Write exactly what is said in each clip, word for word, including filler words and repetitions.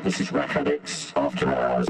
This is Rack Addicts After Hours.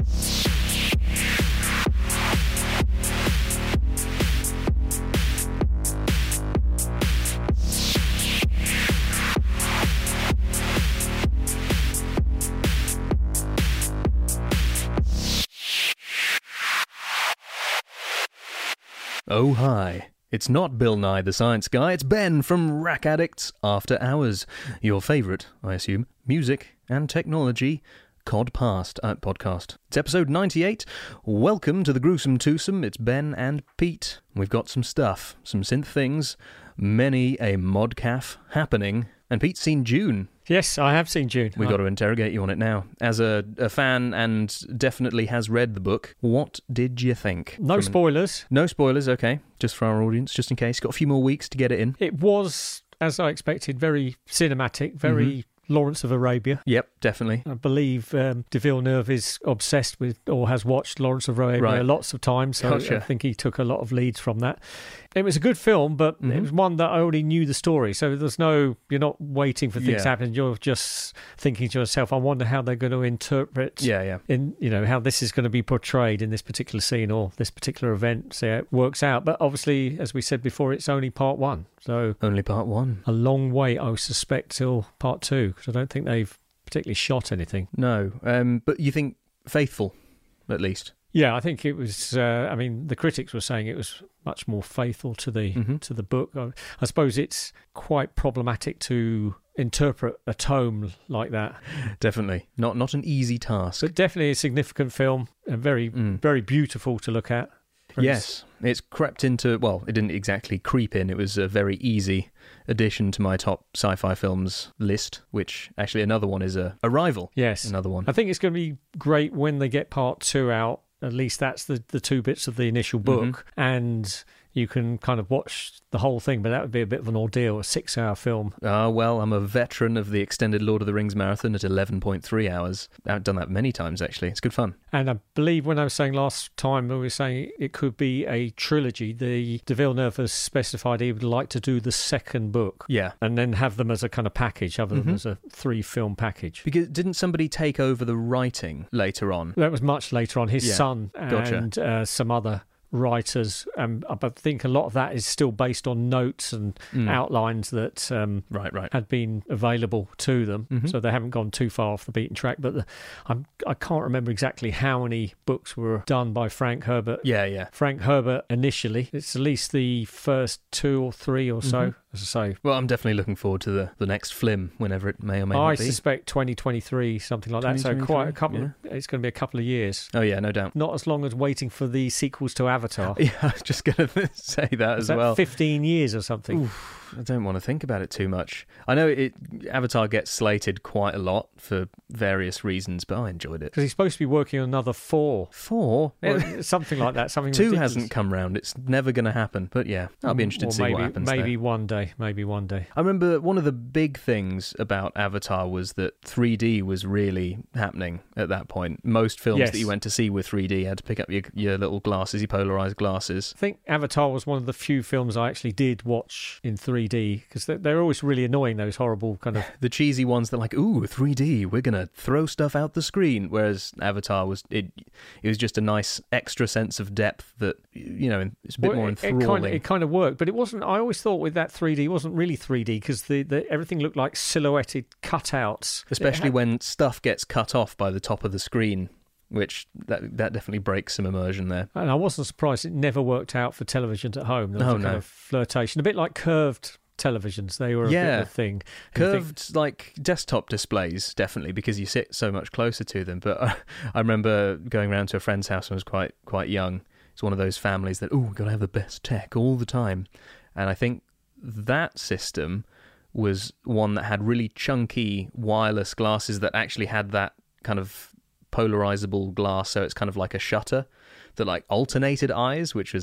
Oh hi, it's not Bill Nye the Science Guy, it's Ben from Rack Addicts After Hours, your favourite, I assume, music and technology codpast uh, podcast. It's episode ninety-eight. Welcome to the Gruesome Twosome. It's Ben and Pete. We've got some stuff, some synth things, many a modcaf happening, and Pete's seen Dune. Yes, I have seen Dune. We've got to interrogate you on it now. As a, a fan and definitely has read the book, what did you think? No spoilers. An... No spoilers, okay. Just for our audience, just in case. Got a few more weeks to get it in. It was, as I expected, very cinematic, very... Mm-hmm. Lawrence of Arabia. Yep, definitely. I believe um, de Villeneuve is obsessed with, or has watched Lawrence of Arabia right. lots of times, so gotcha. I think he took a lot of leads from that. It was a good film, but mm-hmm. it was one that I already knew the story, so there's no, you're not waiting for things yeah. to happen, you're just thinking to yourself, I wonder how they're going to interpret, yeah, yeah. in you know, how this is going to be portrayed in this particular scene or this particular event, so it works out. But obviously, as we said before, it's only part one, so... Only part one. A long way, I suspect, till part two, because I don't think they've particularly shot anything. No, um, but you think faithful, at least? Yeah, I think it was. Uh, I mean, the critics were saying it was much more faithful to the mm-hmm. to the book. I, I suppose it's quite problematic to interpret a tome like that. Definitely, not not an easy task, but definitely a significant film and very mm. very beautiful to look at. Yes, it's crept into, well, it didn't exactly creep in, it was a very easy addition to my top sci-fi films list, which actually another one is a Arrival. Yes. Another one. I think it's going to be great when they get part two out, at least that's the, the two bits of the initial book, mm-hmm. and you can kind of watch the whole thing, but that would be a bit of an ordeal, a six-hour film. Ah, uh, well, I'm a veteran of the extended Lord of the Rings marathon at eleven point three hours. I've done that many times, actually. It's good fun. And I believe when I was saying last time, we were saying it could be a trilogy. The de Villeneuve has specified he would like to do the second book. Yeah. And then have them as a kind of package, have them mm-hmm. as a three-film package. Because didn't somebody take over the writing later on? That was much later on. His yeah. son gotcha. and uh, some other... writers, um, I think a lot of that is still based on notes and mm. outlines that um, right, right. had been available to them, mm-hmm. so they haven't gone too far off the beaten track. But the, I'm, I can't remember exactly how many books were done by Frank Herbert. Yeah, yeah. Frank Herbert initially. It's at least the first two or three or so. Mm-hmm. As I say, well, I'm definitely looking forward to the, the next film, whenever it may or may I not be. I suspect twenty twenty-three, something like that. So quite a couple. Yeah. Of, it's going to be a couple of years. Oh yeah, no doubt. Not as long as waiting for the sequels to Avatar. Yeah, I was just going to say that Is as that well. fifteen years or something. Oof, I don't want to think about it too much. I know it Avatar gets slated quite a lot for various reasons, but I enjoyed it. Because he's supposed to be working on another four. Four? Or something like that. Something Two ridiculous. Hasn't come round. It's never going to happen. But yeah, I'll be interested or to see maybe, what happens Maybe there. one day. Maybe one day. I remember one of the big things about Avatar was that three D was really happening at that point. Most films yes. that you went to see with three D had to pick up your, your little glasses, your polarised glasses. I think Avatar was one of the few films I actually did watch in three D, because they're, they're always really annoying, those horrible kind of... the cheesy ones that are like, ooh, three D, we're going to throw stuff out the screen. Whereas Avatar was, it it was just a nice extra sense of depth that, you know, it's a bit well, more it, enthralling. It kind, of, it kind of worked, but it wasn't, I always thought with that three D, it wasn't really three D, because the, the, everything looked like silhouetted cutouts. Especially had, when stuff gets cut off by the top of the screen, which that that definitely breaks some immersion there. And I wasn't surprised it never worked out for televisions at home. There was oh, a no. kind of flirtation, a bit like curved televisions. They were a yeah. bit of a thing. Curved, think, like, desktop displays, definitely, because you sit so much closer to them. But uh, I remember going around to a friend's house when I was quite quite young. It's one of those families that, oh, we've got to have the best tech all the time. And I think that system was one that had really chunky wireless glasses that actually had that kind of polarizable glass, so it's kind of like a shutter that like alternated eyes, which was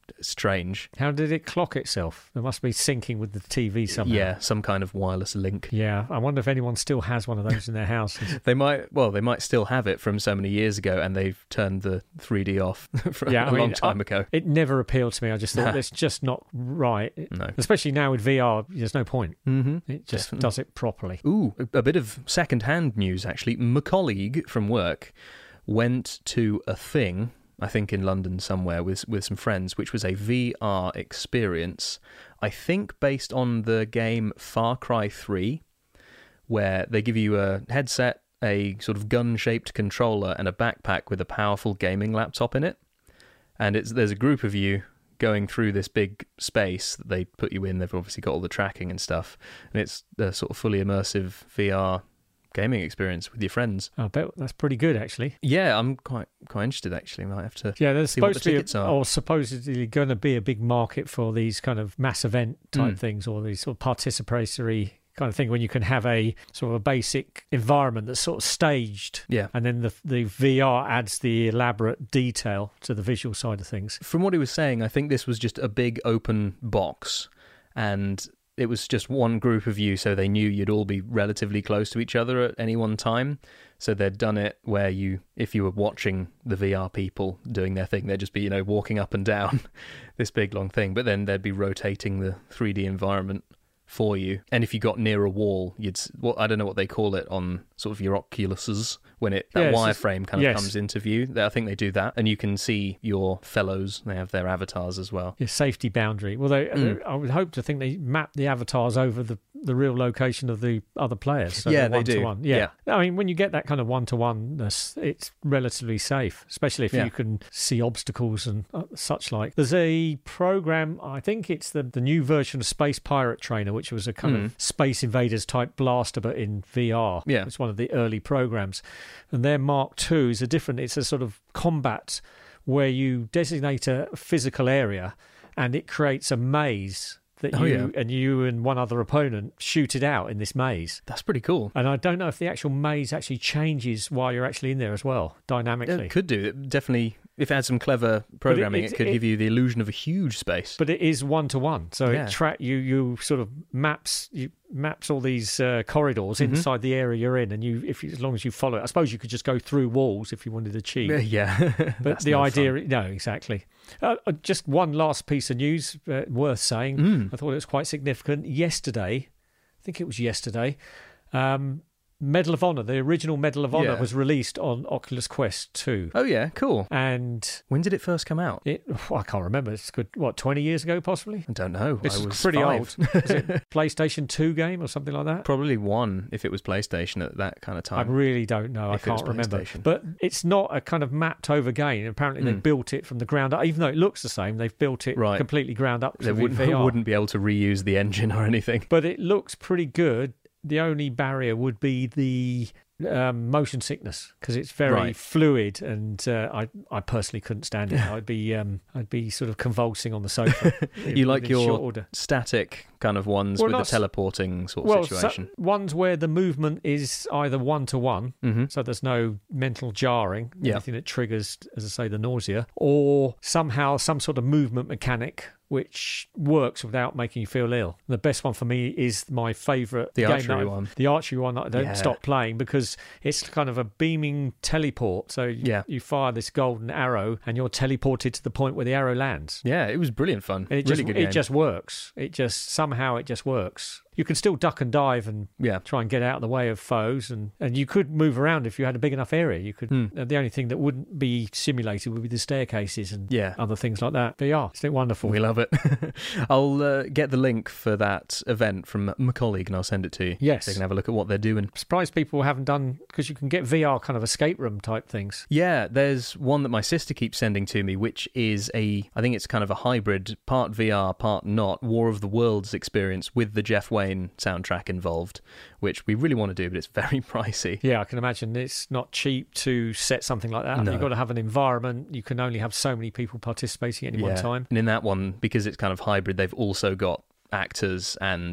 strange. How did it clock itself? It must be syncing with the T V somehow. Yeah, some kind of wireless link. Yeah, I wonder if anyone still has one of those in their houses. They might, well, they might still have it from so many years ago, and they've turned the three D off from yeah, a I mean, long time I, ago. It never appealed to me. I just thought, it's just not right. No. Especially now with V R, there's no point. Mm-hmm. It just Definitely. does it properly. Ooh, a, a bit of second-hand news, actually. My colleague from work went to a thing, I think in London somewhere, with with some friends, which was a V R experience, I think based on the game Far Cry three, where they give you a headset, a sort of gun-shaped controller, and a backpack with a powerful gaming laptop in it. And it's there's a group of you going through this big space that they put you in. They've obviously got all the tracking and stuff. And it's a sort of fully immersive V R gaming experience with your friends. I bet that's pretty good, actually. Yeah, I'm quite quite interested, actually. I might have to yeah, there's see what supposed the to be, tickets a, are. or supposedly going to be a big market for these kind of mass event type Mm. things, or these sort of participatory kind of thing when you can have a sort of a basic environment that's sort of staged. Yeah. And then the the V R adds the elaborate detail to the visual side of things. From what he was saying, I think this was just a big open box, and it was just one group of you, so they knew you'd all be relatively close to each other at any one time. So they'd done it where you, if you were watching the V R people doing their thing, they'd just be, you know, walking up and down this big long thing, but then they'd be rotating the three D environment for you. And if you got near a wall, you'd, well, I don't know what they call it on sort of your Oculuses, when it that Yes, wireframe kind of yes. comes into view. I think they do that, and you can see your fellows. They have their avatars as well. Your safety boundary. Well, they, Mm. they, I would hope to think they map the avatars over the, the real location of the other players. So Yeah, they're they one do. To one. Yeah. I mean, when you get that kind of one-to-one-ness, it's relatively safe, especially if Yeah. you can see obstacles and uh, such like. There's a program, I think it's the, the new version of Space Pirate Trainer, which was a kind Mm. of Space Invaders type blaster, but in V R. Yeah. It's one of the early programs. And their Mark two is a different, it's a sort of combat where you designate a physical area and it creates a maze that Oh, you yeah. and you and one other opponent shoot it out in this maze. That's pretty cool. And I don't know if the actual maze actually changes while you're actually in there as well, dynamically. It could do. It definitely, if it had some clever programming, it, it- could it- give you the illusion of a huge space. But it is one to one, so Yeah. it track you. You sort of maps you maps all these uh, corridors Mhm. inside the area you're in, and you if you, as long as you follow it, I suppose you could just go through walls if you wanted to cheat. yeah. But That's the no idea, fun. no, exactly. Uh, uh, just one last piece of news uh, worth saying. Mm. I thought it was quite significant. Yesterday, I think it was yesterday, um, Medal of Honor, the original Medal of Honor, Yeah. was released on Oculus Quest two. Oh, yeah, cool. And When did it first come out? it, well, I can't remember. It's good. What, twenty years ago, possibly? I don't know. It's I was pretty five. old. Was it PlayStation two game or something like that? Probably one if it was PlayStation at that kind of I time. really don't know. If it I was can't remember. PlayStation. But it's not a kind of mapped over game. Apparently, they Mm. built it from the ground up. Even though it looks the same, they've built it Right. completely ground up. They to wouldn't, V R. wouldn't be able to reuse the engine or anything. But it looks pretty good. The only barrier would be the um, motion sickness because it's very Right. fluid, and uh, I I personally couldn't stand it. I'd be um, I'd be sort of convulsing on the sofa. in- You like in your short order. static kind of ones Well, with the not s- teleporting sort of Well, situation. so, ones where the movement is either one to one, hmm so there's no mental jarring, Yeah. anything that triggers, as I say, the nausea, or somehow some sort of movement mechanic which works without making you feel ill. The best one for me is my favourite The game archery that I- one. The archery one that I don't Yeah. stop playing because it's kind of a beaming teleport. So you, Yeah. you fire this golden arrow and you're teleported to the point where the arrow lands. Yeah, it was brilliant fun. And it really just good it game. just works. It just somehow it just works. You can still duck and dive and yeah. try and get out of the way of foes, and, and you could move around if you had a big enough area. You could. Hmm. uh, The only thing that wouldn't be simulated would be the staircases and Yeah. other things like that. But yeah, it's wonderful. We love it. I'll uh, get the link for that event from my colleague and I'll send it to you. Yes. So you can have a look at what they're doing. I'm surprised people haven't done, because you can get V R kind of escape room type things. Yeah, there's one that my sister keeps sending to me, which is a, I think it's kind of a hybrid, part V R, part not, War of the Worlds experience with the Jeff Wayne soundtrack involved, which we really want to do, but it's very pricey. Yeah, I can imagine it's not cheap to set something like that. No. You've got to have an environment. You can only have so many people participating at any one Yeah. time. And in that one, because it's kind of hybrid, they've also got actors and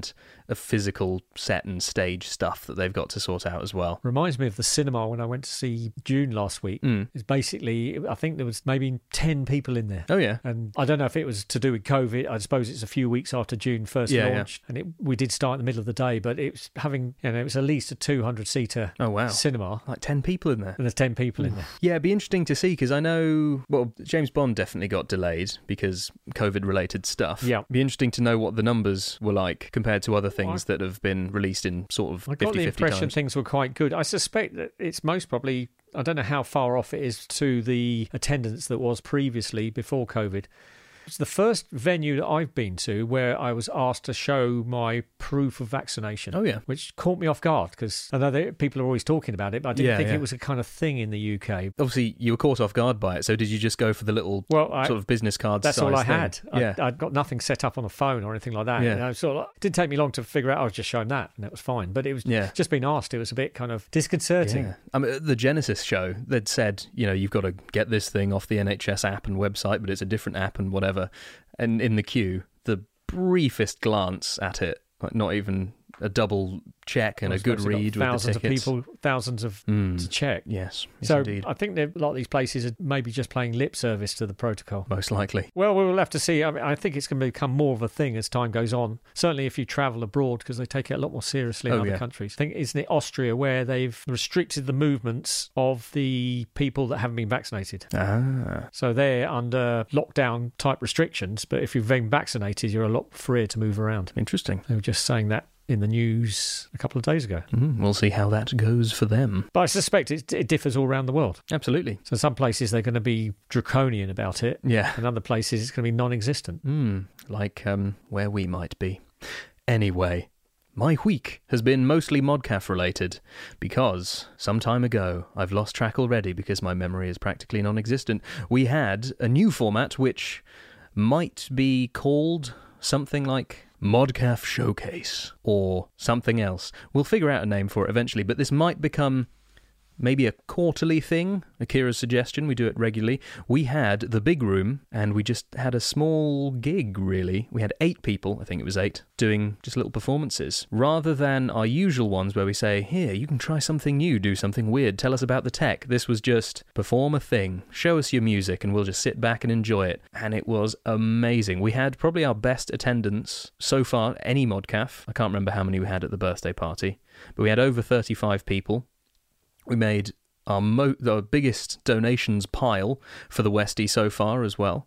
of physical set and stage stuff that they've got to sort out as well. Reminds me of the cinema when I went to see Dune last week. Mm. It's basically, I think there was maybe ten people in there. Oh, yeah. And I don't know if it was to do with COVID. I suppose it's a few weeks after Dune first yeah, launched. Yeah. And it, we did start in the middle of the day, but it was having, you know, it was at least a two hundred seater oh, wow. cinema. Like ten people in there. And there's ten people in there. Yeah, it'd be interesting to see, because I know, well, James Bond definitely got delayed because COVID-related stuff. Yeah. It'd be interesting to know what the numbers were like compared to other things well, that have been released in sort of fifty fifty I got the impression times. Things were quite good. I suspect that it's most probably, I don't know how far off it is to the attendance that was previously before COVID. It's the first venue that I've been to where I was asked to show my proof of vaccination. Oh, yeah. Which caught me off guard, because I know that people are always talking about it, but I didn't yeah, think yeah. it was a kind of thing in the U K. Obviously, you were caught off guard by it, so did you just go for the little well, I, sort of business card That's size all I thing? had. Yeah. I, I'd got nothing set up on a phone or anything like that. Yeah. You know, sort of, it didn't take me long to figure out I was just showing that, and that was fine. But it was yeah. just being asked, it was a bit kind of disconcerting. Yeah. I mean, at the Genesis show, they'd said, you know, you've got to get this thing off the N H S app and website, but it's a different app and whatever. And in the queue, the briefest glance at it, like not even a double check and a good read with thousands the tickets. of people, thousands of mm. to check. Yes, yes so indeed. I think that a lot of these places are maybe just playing lip service to the protocol. Most likely. Well, we'll have to see. I mean, I think it's going to become more of a thing as time goes on. Certainly if you travel abroad, because they take it a lot more seriously in oh, other yeah. countries. I think, isn't it Austria where they've restricted the movements of the people that haven't been vaccinated? Ah. So they're under lockdown type restrictions, but if you've been vaccinated, you're a lot freer to move around. Interesting. They were just saying that in the news a couple of days ago. Mm, we'll see how that goes for them. But I suspect it, it differs all around the world. Absolutely. So some places they're going to be draconian about it. Yeah. And other places it's going to be non-existent. Mm, like um, where we might be. Anyway, my week has been mostly Modcaf related because some time ago, I've lost track already because my memory is practically non-existent, we had a new format which might be called something like Modcaf Showcase or something else. We'll figure out a name for it eventually, but this might become maybe a quarterly thing. Akira's suggestion, we do it regularly. We had the big room and we just had a small gig, really. We had eight people, I think it was eight, doing just little performances. Rather than our usual ones where we say, here, you can try something new, do something weird, tell us about the tech. This was just perform a thing, show us your music, and we'll just sit back and enjoy it. And it was amazing. We had probably our best attendance so far, any Modcaf. I can't remember how many we had at the birthday party, but we had over thirty-five people. We made our, mo- our biggest donations pile for the Westie so far as well.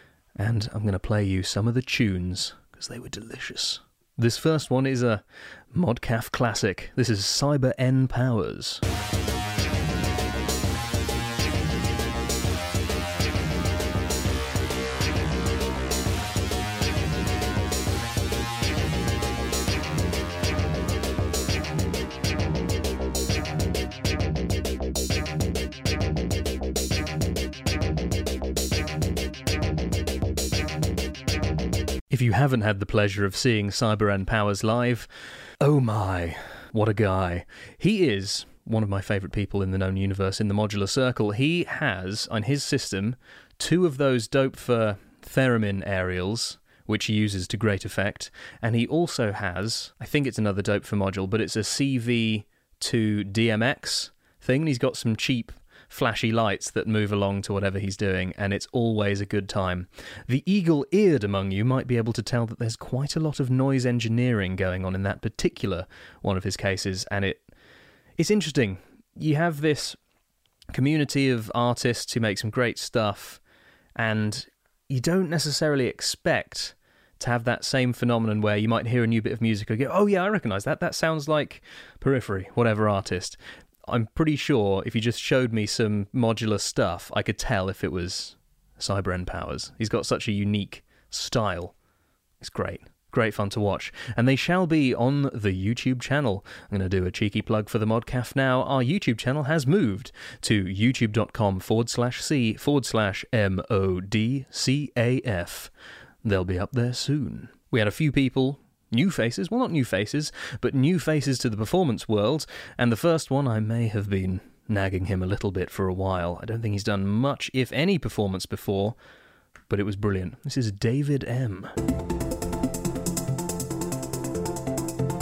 And I'm going to play you some of the tunes, because they were delicious. This first one is a Modcaf classic. This is Cyber N Powers. If you haven't had the pleasure of seeing Cyber N Powers live, oh my, what a guy. He is one of my favourite people in the known universe in the Modular Circle. He has, on his system, two of those dope for theremin aerials, which he uses to great effect, and he also has, I think it's another dope for module, but it's a C V two D M X thing, and he's got some cheap flashy lights that move along to whatever he's doing, and it's always a good time. The eagle-eared among you might be able to tell that there's quite a lot of noise engineering going on in that particular one of his cases, and it it's interesting. You have this community of artists who make some great stuff, and you don't necessarily expect to have that same phenomenon where you might hear a new bit of music and go, oh yeah, I recognise that, that sounds like Periphery, whatever artist. I'm pretty sure if you just showed me some modular stuff, I could tell if it was Cyber N Powers. He's got such a unique style. It's great. Great fun to watch. And they shall be on the YouTube channel. I'm going to do a cheeky plug for the Modcaf now. Our YouTube channel has moved to youtube.com forward slash C forward slash M O D C A F. They'll be up there soon. We had a few people... New faces, well not new faces, but new faces to the performance world, and the first one I may have been nagging him a little bit for a while. I don't think he's done much, if any, performance before, but it was brilliant. This is David M.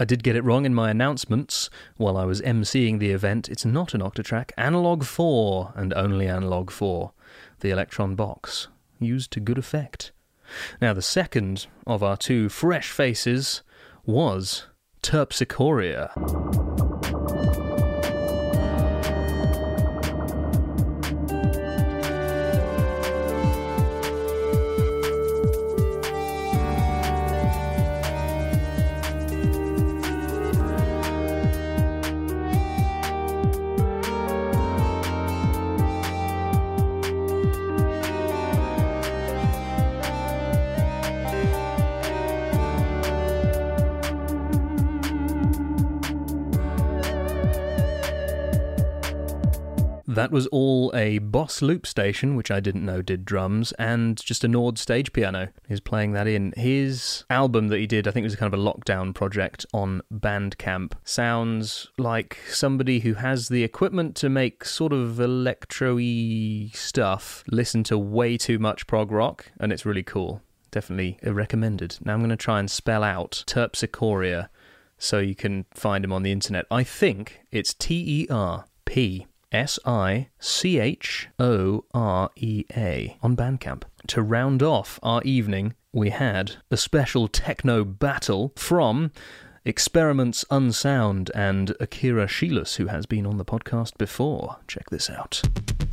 I did get it wrong in my announcements while I was emceeing the event. It's not an Octatrack. Analog four, and only Analog four. The Electron box. Used to good effect. Now, the second of our two fresh faces was Terpsichoria. That was all a Boss loop station, which I didn't know did drums, and just a Nord stage piano. He's playing that in. His album that he did, I think it was kind of a lockdown project on Bandcamp, sounds like somebody who has the equipment to make sort of electro-y stuff, listen to way too much prog rock, and it's really cool. Definitely recommended. Now I'm going to try and spell out Terpsichoria so you can find him on the internet. I think it's T E R P S I C H O R E A on Bandcamp. To round off our evening, we had a special techno battle from Experiments Unsound and Akira Shilus, who has been on the podcast before. Check this out.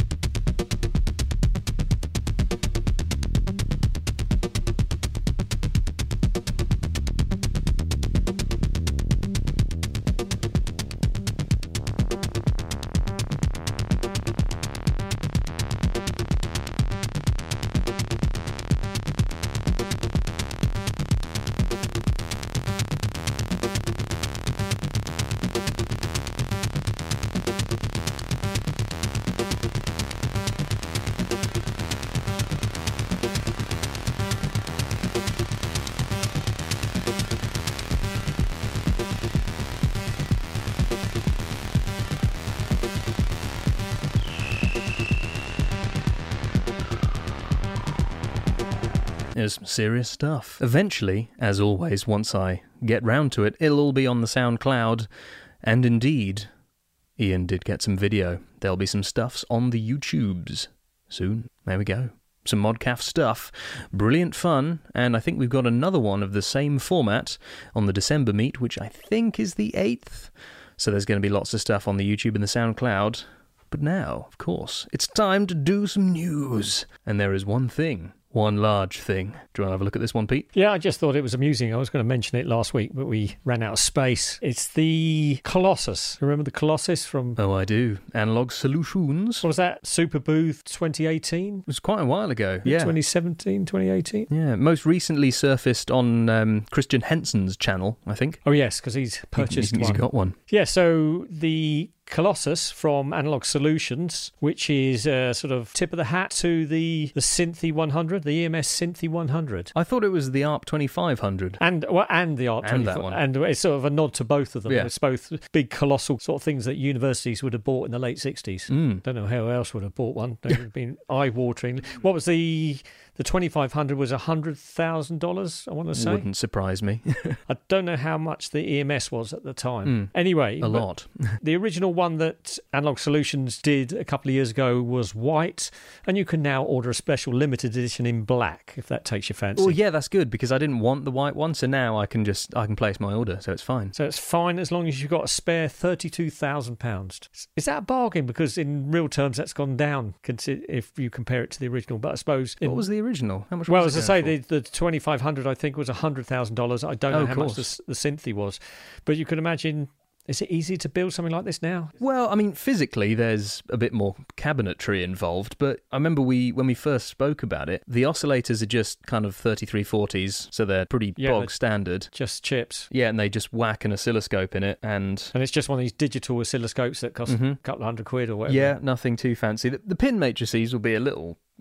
Is serious stuff. Eventually, as always, once I get round to it, it'll all be on the SoundCloud, and indeed, Ian did get some video. There'll be some stuffs on the YouTubes soon. There we go. Some Modcaf stuff. Brilliant fun, and I think we've got another one of the same format on the December meet, which I think is the eighth. So there's going to be lots of stuff on the YouTube and the SoundCloud. But now, of course, it's time to do some news. And there is one thing. One large thing. Do you want to have a look at this one, Pete? Yeah, I just thought it was amusing. I was going to mention it last week, but we ran out of space. It's the Colossus. Remember the Colossus from... Oh, I do. Analog Solutions. What was that? Super Booth twenty eighteen? It was quite a while ago. Yeah. twenty seventeen, twenty eighteen? Yeah. Most recently surfaced on um, Christian Henson's channel, I think. Oh, yes, because he's purchased he, he's one. He's got one. Yeah, so the Colossus from Analog Solutions, which is a sort of tip of the hat to the, the Synthy one hundred, the E M S Synthy one hundred. I thought it was the A R P twenty-five hundred. And well, and the A R P and twenty-five. That one. And it's sort of a nod to both of them. Yeah. It's both big, colossal sort of things that universities would have bought in the late sixties. Mm. Don't know how else would have bought one. They would have been eye-watering. What was the... The twenty-five hundred was one hundred thousand dollars, I want to say. Wouldn't surprise me. I don't know how much the E M S was at the time. Mm. Anyway. A lot. The original one that Analog Solutions did a couple of years ago was white, and you can now order a special limited edition in black, if that takes your fancy. Well, yeah, that's good, because I didn't want the white one, so now I can just I can place my order, so it's fine. So it's fine as long as you've got a spare thirty-two thousand pounds. Is that a bargain? Because in real terms, that's gone down if you compare it to the original. But I suppose... What was the original? Original. How much well, was as it I say, the, the twenty-five hundred I think was one hundred thousand dollars. I don't know oh, how much the, the Synthy was, but you can imagine. Is it easy to build something like this now? Well, I mean, physically, there's a bit more cabinetry involved, but I remember we when we first spoke about it, the oscillators are just kind of thirty-three forties, so they're pretty yeah, bog they're standard. Just chips. Yeah, and they just whack an oscilloscope in it, and... And it's just one of these digital oscilloscopes that cost mm-hmm. a couple of hundred quid or whatever. Yeah, nothing too fancy. The, the pin matrices will be a little...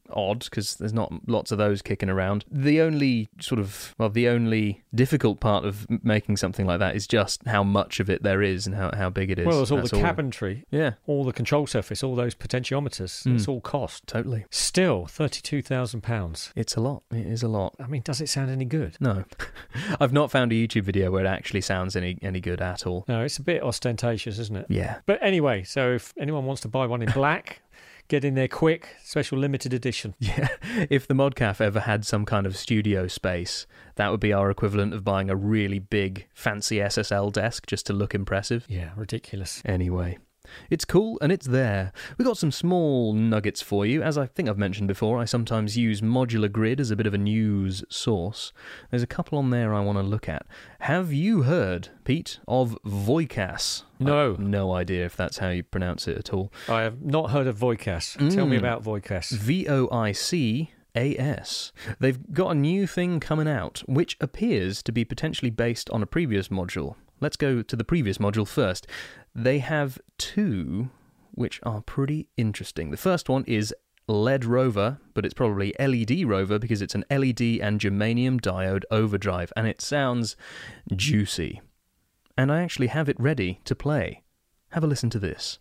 odd because there's not lots of those kicking around. The only sort of, well, the only difficult part of making something like that is just how much of it there is and how, how big it is. Well, there's all That's the cabinetry, yeah, all the control surface, all those potentiometers. Mm. It's all cost. Totally. Still, thirty-two thousand pounds. It's a lot. It is a lot. I mean, does it sound any good? No. I've not found a YouTube video where it actually sounds any, any good at all. No, it's a bit ostentatious, isn't it? Yeah. But anyway, so if anyone wants to buy one in black, get in there quick, special limited edition. Yeah, if the Modcaf ever had some kind of studio space, that would be our equivalent of buying a really big, fancy S S L desk just to look impressive. Yeah, ridiculous. Anyway, it's cool and it's there. We've got some small nuggets for you. As I think I've mentioned before, I sometimes use Modular Grid as a bit of a news source. There's a couple on there I want to look at. Have you heard, Pete, of Voicas? No. I have no idea if that's how you pronounce it at all. I have not heard of Voicas. Mm. Tell me about Voicas. V O I C A S. They've got a new thing coming out, which appears to be potentially based on a previous module. Let's go to the previous module first. They have two, which are pretty interesting. The first one is L E D Rover, but it's probably L E D Rover because it's an L E D and germanium diode overdrive, and it sounds juicy. And I actually have it ready to play. Have a listen to this.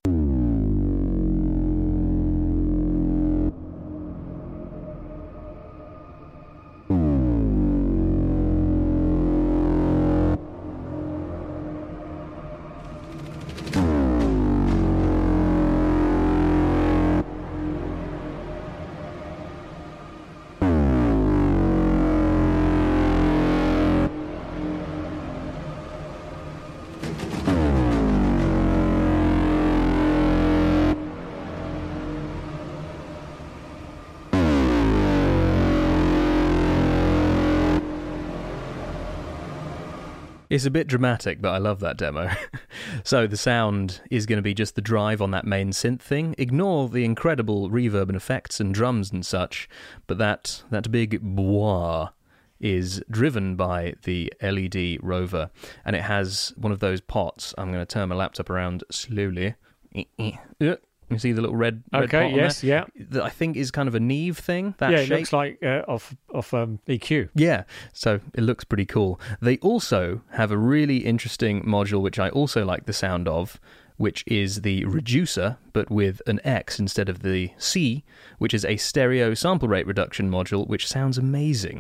It's a bit dramatic, but I love that demo. So the sound is going to be just the drive on that main synth thing. Ignore the incredible reverb and effects and drums and such, but that, that big bois is driven by the L E D Rover, and it has one of those pots. I'm going to turn my laptop around slowly. You see the little red, red okay, pot on yes, there? yeah. That I think is kind of a Neve thing. That yeah, it shape. looks like uh, off off um, E Q. Yeah, so it looks pretty cool. They also have a really interesting module, which I also like the sound of, which is the Reducer, but with an X instead of the C, which is a stereo sample rate reduction module, which sounds amazing.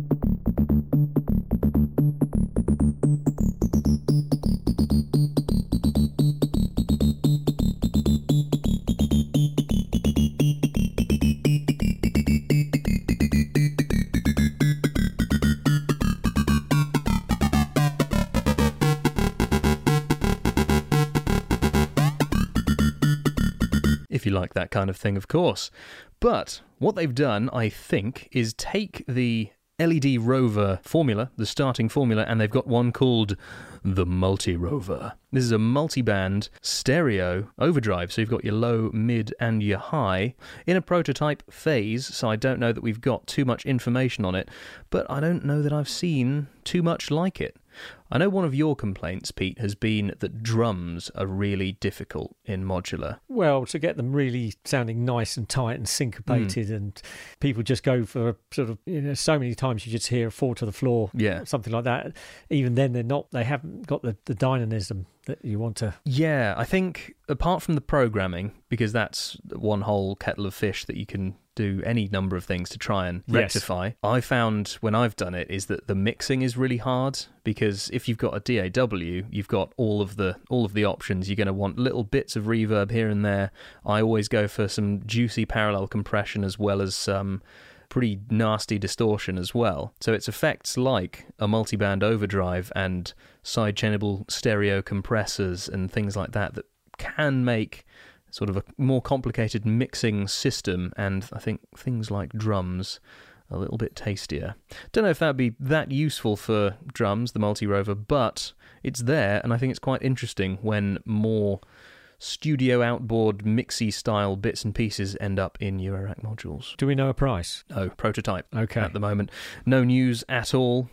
If you like that kind of thing, of course. But what they've done, I think, is take the L E D Rover formula, the starting formula, and they've got one called the Multi Rover. This is a multi-band stereo overdrive, so you've got your low, mid, and your high in a prototype phase, so I don't know that we've got too much information on it, but I don't know that I've seen too much like it. I know one of your complaints, Pete, has been that drums are really difficult in modular. Well, to get them really sounding nice and tight and syncopated, mm. and people just go for sort of, you know, so many times you just hear a fall to the floor, yeah, something like that. Even then, they're not, they haven't got the, the dynamism that you want to. Yeah, I think apart from the programming, because that's one whole kettle of fish that you can do any number of things to try and rectify. Yes. I found when I've done it is that the mixing is really hard, because if you've got a D A W, you've got all of the all of the options. You're going to want little bits of reverb here and there. I always go for some juicy parallel compression as well as some pretty nasty distortion as well. So it's effects like a multiband overdrive and side-chainable stereo compressors and things like that that can make sort of a more complicated mixing system, and I think things like drums a little bit tastier. Don't know if that would be that useful for drums, the Multi-Rover, but it's there, and I think it's quite interesting when more studio outboard mixy style bits and pieces end up in Eurorack modules. Do we know a price? No, prototype okay. At the moment. No news at all.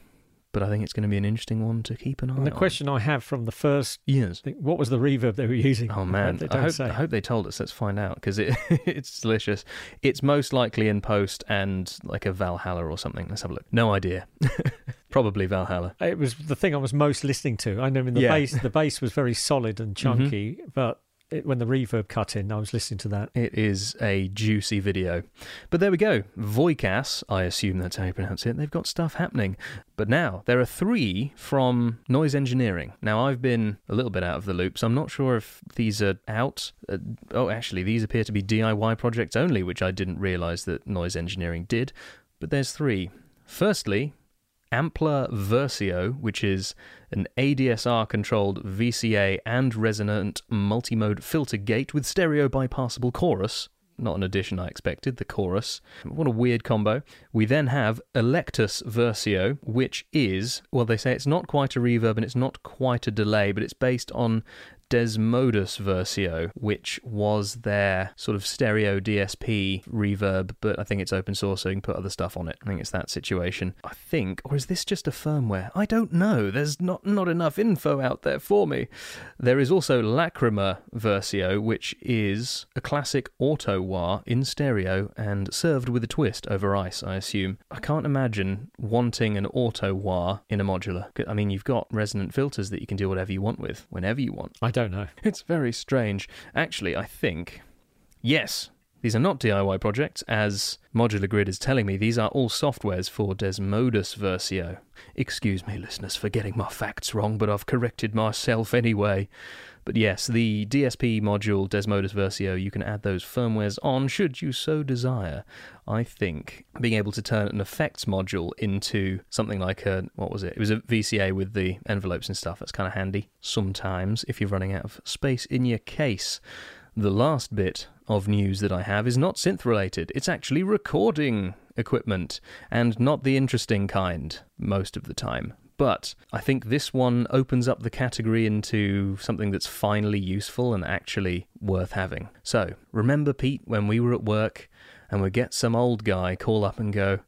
but I think it's going to be an interesting one to keep an eye on. And the question I have from the first... Yes. Thing, what was the reverb they were using? Oh, man. I, I, hope, I hope they told us. Let's find out, because it, it's delicious. It's most likely in post and like a Valhalla or something. Let's have a look. No idea. Probably Valhalla. It was the thing I was most listening to. I know in the yeah. bass, the bass was very solid and chunky, mm-hmm. but... It, when the reverb cut in, I was listening to that. It is a juicy video. But there we go. Voicas, I assume that's how you pronounce it. They've got stuff happening. But now, there are three from Noise Engineering. Now, I've been a little bit out of the loop, so I'm not sure if these are out. Uh, oh, actually, these appear to be D I Y projects only, which I didn't realise that Noise Engineering did. But there's three. Firstly, Ampler Versio, which is an A D S R-controlled V C A and resonant multi-mode filter gate with stereo bypassable chorus. Not an addition I expected, the chorus. What a weird combo. We then have Electus Versio, which is, well, they say it's not quite a reverb and it's not quite a delay, but it's based on Desmodus Versio, which was their sort of stereo D S P reverb, but I think it's open source, so you can put other stuff on it. I think it's that situation. I think, or is this just a firmware? I don't know. There's not, not enough info out there for me. There is also Lacrima Versio, which is a classic auto wah in stereo and served with a twist over ice, I assume. I can't imagine wanting an auto wah in a modular. I mean, you've got resonant filters that you can do whatever you want with, whenever you want. I don't know. It's very strange. Actually, I think, yes, these are not D I Y projects, as Modular Grid is telling me. These are all softwares for Desmodus Versio. Excuse me, listeners, for getting my facts wrong, but I've corrected myself anyway. But yes, the D S P module Desmodus Versio, you can add those firmwares on should you so desire. I think being able to turn an effects module into something like a, what was it? It was a V C A with the envelopes and stuff. That's kind of handy sometimes if you're running out of space in your case. The last bit of news that I have is not synth related. It's actually recording equipment, and not the interesting kind most of the time. But I think this one opens up the category into something that's finally useful and actually worth having. So, remember, Pete, when we were at work and we'd get some old guy call up and go,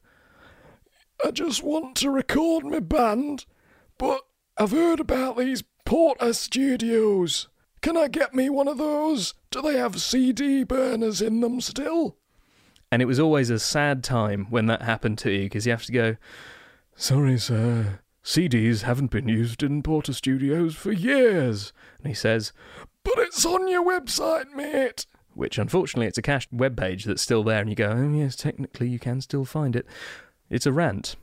I just want to record my band, but I've heard about these Porter Studios. Can I get me one of those? Do they have C D burners in them still? And it was always a sad time when that happened to you, because you have to go, sorry, sir. C Ds haven't been used in Porter Studios for years. And he says, but it's on your website, mate. Which, unfortunately, it's a cached webpage that's still there, and you go, oh, yes, technically you can still find it. It's a rant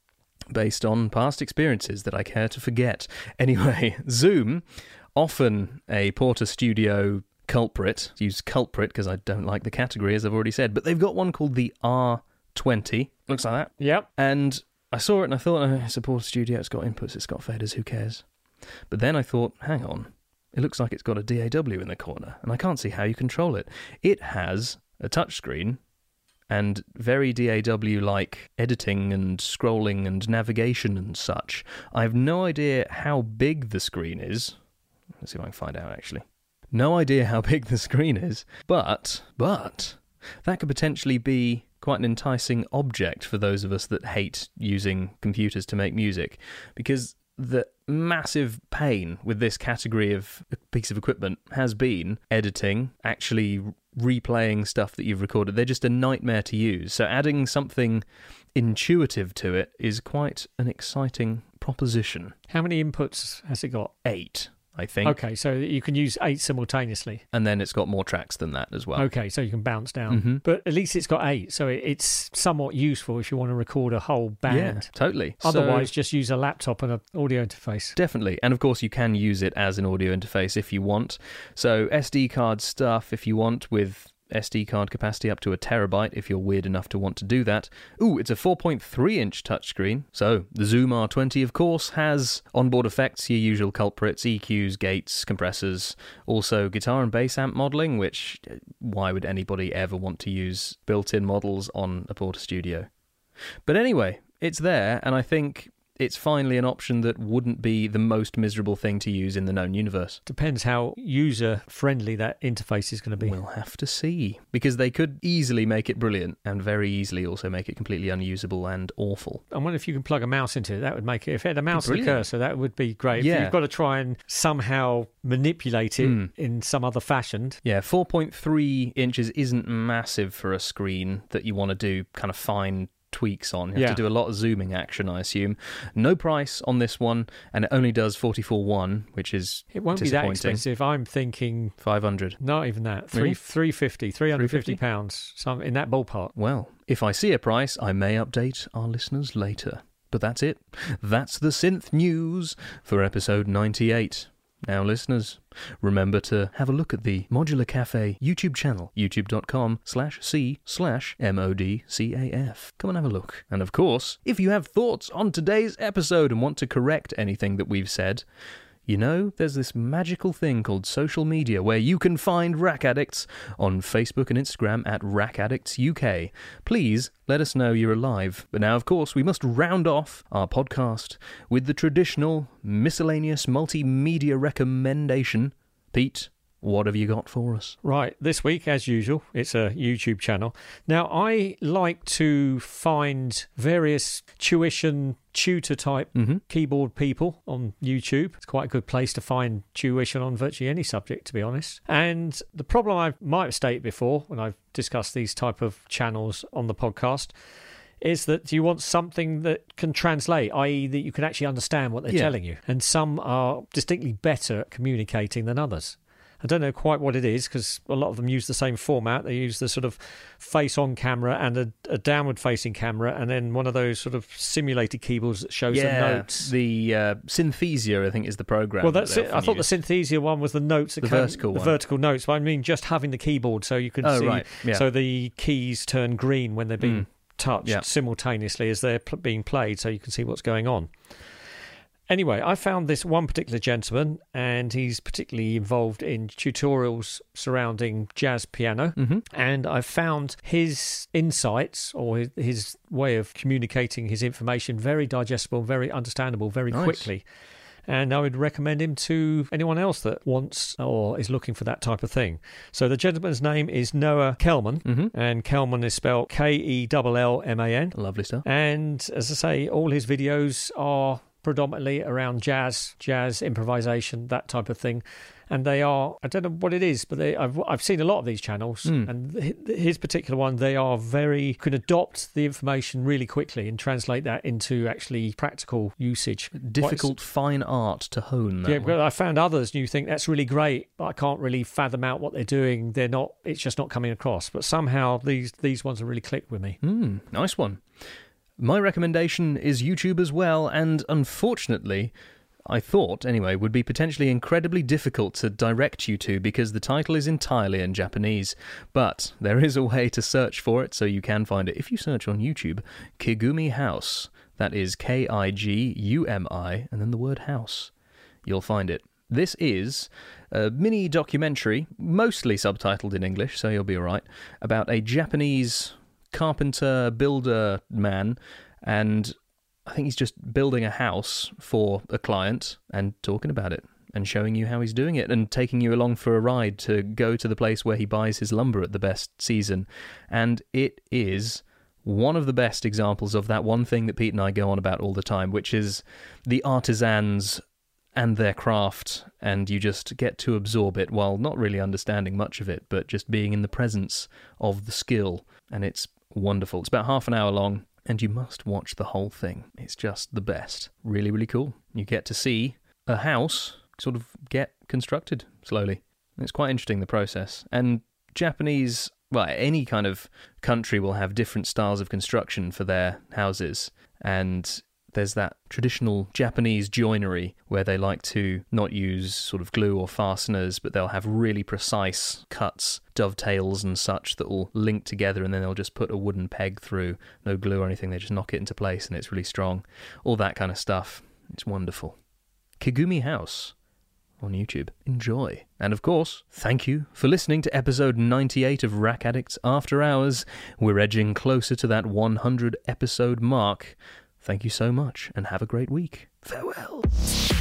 based on past experiences that I care to forget. Anyway, Zoom, often a Porter Studio culprit, use culprit because I don't like the category, as I've already said, but they've got one called the R twenty. Looks like that. Yep. And I saw it and I thought, oh, it's a Porter Studio, it's got inputs, it's got faders, who cares? But then I thought, hang on, it looks like it's got a D A W in the corner, and I can't see how you control it. It has a touchscreen and very D A W-like editing and scrolling and navigation and such. I have no idea how big the screen is. Let's see if I can find out, actually. No idea how big the screen is, but, but, that could potentially be quite an enticing object for those of us that hate using computers to make music, because the massive pain with this category of a piece of equipment has been editing, actually replaying stuff that you've recorded. They're just a nightmare to use. So adding something intuitive to it is quite an exciting proposition. How many inputs has it got? Eight, I think. Okay, so you can use eight simultaneously. And then it's got more tracks than that as well. Okay, so you can bounce down. Mm-hmm. But at least it's got eight, so it's somewhat useful if you want to record a whole band. Yeah, totally. Otherwise, so, just use a laptop and an audio interface. Definitely. And of course, you can use it as an audio interface if you want. So S D card stuff if you want, with S D card capacity up to a terabyte if you're weird enough to want to do that. Ooh, it's a four point three inch touchscreen. So the Zoom R twenty, of course, has onboard effects, your usual culprits, E Qs, gates, compressors, also guitar and bass amp modeling, which why would anybody ever want to use built-in models on a Porter Studio? But anyway, it's there, and I think it's finally an option that wouldn't be the most miserable thing to use in the known universe. Depends how user-friendly that interface is going to be. We'll have to see. Because they could easily make it brilliant and very easily also make it completely unusable and awful. I wonder if you can plug a mouse into it. That would make it... If it had a mouse and a cursor, that would be great. Yeah. If you've got to try and somehow manipulate it mm. in some other fashion. Yeah, four point three inches isn't massive for a screen that you want to do kind of fine tweaks on. You have yeah. to do a lot of zooming action, I assume. No price on this one, and it only does forty-four one, which is It won't be that expensive. I'm thinking... five hundred. Not even that. Three, really? three fifty, three hundred fifty pounds, some in that ballpark. Well, if I see a price, I may update our listeners later. But that's it. That's the synth news for episode ninety-eight. Now, listeners, remember to have a look at the Modular Cafe YouTube channel, youtube.com slash c slash modcaf. Come and have a look. And of course, if you have thoughts on today's episode and want to correct anything that we've said, you know, there's this magical thing called social media where you can find Rack Addicts on Facebook and Instagram at Rack Addicts U K. Please let us know you're alive. But now, of course, we must round off our podcast with the traditional miscellaneous multimedia recommendation. Pete, what have you got for us? Right, this week, as usual, it's a YouTube channel. Now, I like to find various tuition tutor-type mm-hmm. keyboard people on YouTube. It's quite a good place to find tuition on virtually any subject, to be honest. And the problem I might have stated before when I've discussed these type of channels on the podcast is that you want something that can translate, that is that you can actually understand what they're yeah. telling you. And some are distinctly better at communicating than others. I don't know quite what it is because a lot of them use the same format. They use the sort of face-on camera and a, a downward-facing camera and then one of those sort of simulated keyboards that shows yeah, the notes. The uh, Synthesia, I think, is the program. Well, that's that it. I thought use. the Synthesia one was the notes. That the came, vertical the one. vertical notes. But I mean just having the keyboard so you can oh, see. Right. Yeah. So the keys turn green when they're being mm. touched yeah. simultaneously as they're pl- being played so you can see what's going on. Anyway, I found this one particular gentleman, and he's particularly involved in tutorials surrounding jazz piano. Mm-hmm. And I found his insights or his, his way of communicating his information very digestible, very understandable, very nice. quickly. And I would recommend him to anyone else that wants or is looking for that type of thing. So the gentleman's name is Noah Kelman, mm-hmm. and Kelman is spelled K E L L M A N. Lovely stuff. And as I say, all his videos are predominantly around jazz, jazz improvisation, that type of thing. And they are, I don't know what it is, but they, I've, I've seen a lot of these channels, mm. and his particular one, they are very, can adopt the information really quickly and translate that into actually practical usage. Difficult, Quite, fine art to hone. That yeah, one. but I found others, and you think that's really great, but I can't really fathom out what they're doing. They're not, it's just not coming across. But somehow these, these ones have really clicked with me. Mm, nice one. My recommendation is YouTube as well, and unfortunately, I thought, anyway, would be potentially incredibly difficult to direct you to because the title is entirely in Japanese. But there is a way to search for it, so you can find it. If you search on YouTube, Kigumi House, that is K I G U M I, and then the word house, you'll find it. This is a mini documentary, mostly subtitled in English, so you'll be all right, about a Japanese carpenter, builder man, and I think he's just building a house for a client and talking about it and showing you how he's doing it and taking you along for a ride to go to the place where he buys his lumber at the best season. And it is one of the best examples of that one thing that Pete and I go on about all the time, which is the artisans and their craft, and you just get to absorb it while not really understanding much of it, but just being in the presence of the skill. And it's wonderful. It's about half an hour long, and you must watch the whole thing. It's just the best. Really, really cool. You get to see a house sort of get constructed slowly. It's quite interesting, the process. And Japanese, well, any kind of country will have different styles of construction for their houses, and there's that traditional Japanese joinery where they like to not use sort of glue or fasteners, but they'll have really precise cuts, dovetails and such that will link together, and then they'll just put a wooden peg through, no glue or anything, they just knock it into place and it's really strong. All that kind of stuff. It's wonderful. Kigumi House on YouTube. Enjoy. And of course, thank you for listening to episode ninety-eight of Rack Addicts After Hours. We're edging closer to that one hundred episode mark. thank you so much and have a great week. Farewell.